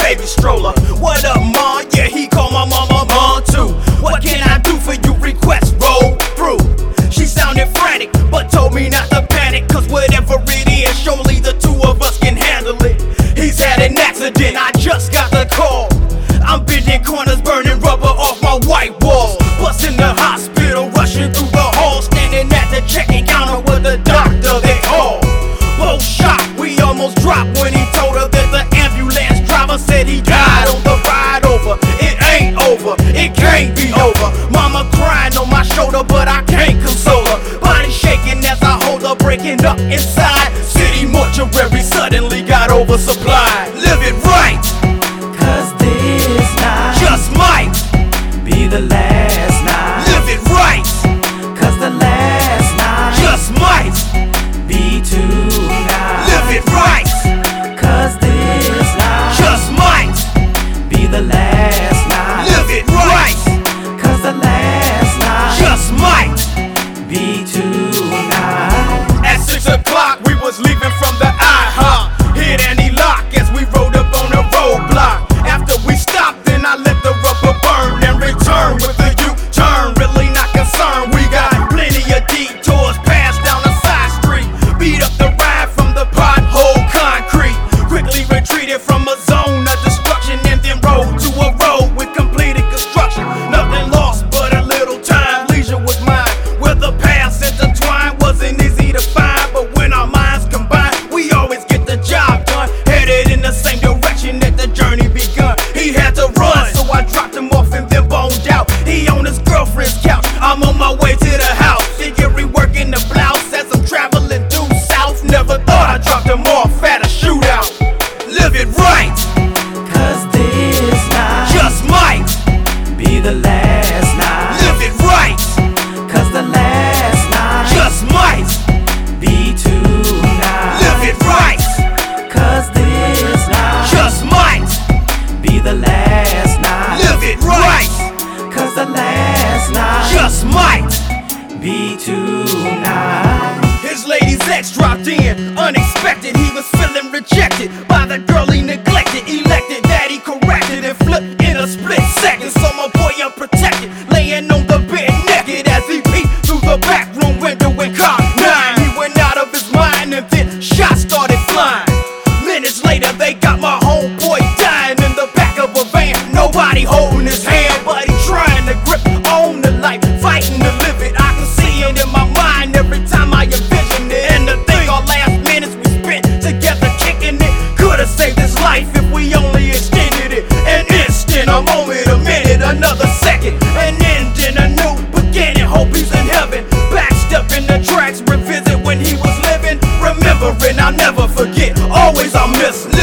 baby stroller. What up, ma? Yeah, he called my mama mom too. What can I do for you? Request roll through. She sounded frantic, but told me not to panic, cause whatever it is, surely the two of us can handle it. He's had an accident, I just got the call. I'm bending corners, burning rubber off my white walls. Busting the hospital, rushing through the hall, standing at the check-in counter with the doctor they all. Both shocked, we almost dropped when he told her that the ambulance driver said he died on the ride over. It ain't over, it can't be over. Mama crying on my shoulder, but I can't console her. Body shaking as I hold her, breaking up inside. City mortuary suddenly got oversupplied. Live it right, cause this night just might be the last night. Live it right, cause the last night just might be tonight. Live it right, cause this night just might be the last night. Live it right, cause the last night just might be tonight. At 6 o'clock we was leaving from the IHOP. Hit any lock as we rode up on a roadblock. After we stopped, then I let the rubber burn and return with a U-turn. Really not concerned, we got plenty of detours passed down a side street. Beat up the ride from the pothole concrete. Quickly retreated from a zone of destruction and then rode to a road with completed construction. Nothing lost but a little time, leisure was mine. Where the paths intertwined wasn't easy to find, but when our minds combine, we always get the job done. Headed in the same direction that the journey begun. He had to run, so I dropped him off and then boned out. He on his girlfriend's couch, I'm on my way to the house. Figure reworking the blouse as I'm traveling due south. Never thought I dropped him off at a shootout. Live it right, Cause this night just might be the last night. Live it right, Cause the last night just might be tonight. Live it right, Cause this night just might be the last night. Live it right, Cause the last night just might be tonight. His lady's ex dropped in, unexpected. He was feeling rejected by the girl he neglected. Elected that he corrected and flipped in a split second. So my boy unprotected, laying on the bed naked as he peeked through the back room window and caught 9. He went out of his mind and then shots started flying. Minutes later they got my homeboy dying in the back of a van. Nobody holding his hand, but he trying to grip on the life, fighting to live it. I can see it in my mind every time I envision it. And to think our last minutes we spent together kicking it could've saved his life if we only extended it. An instant, a moment, a minute, another second, an ending, a new beginning. Hope he's in heaven. Backstep in the tracks, revisit when he was living. Remembering, I'll never forget. Always I'll miss.